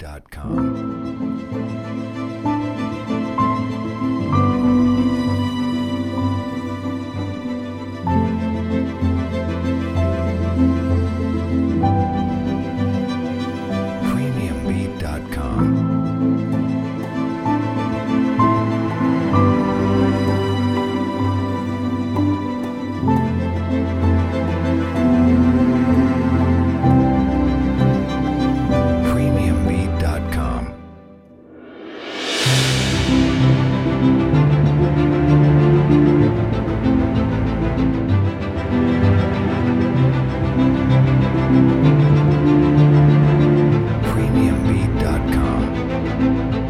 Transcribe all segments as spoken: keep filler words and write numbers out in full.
dot com. premium beat dot com. premium beat dot com. premium beat dot com.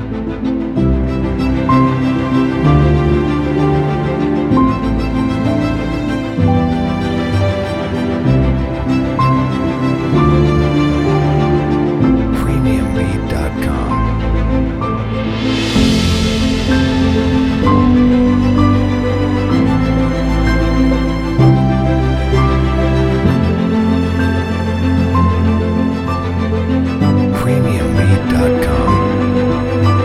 premium beat dot com. premium beat dot com.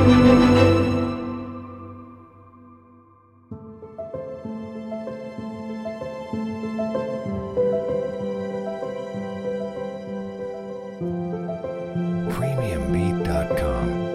premium beat dot com.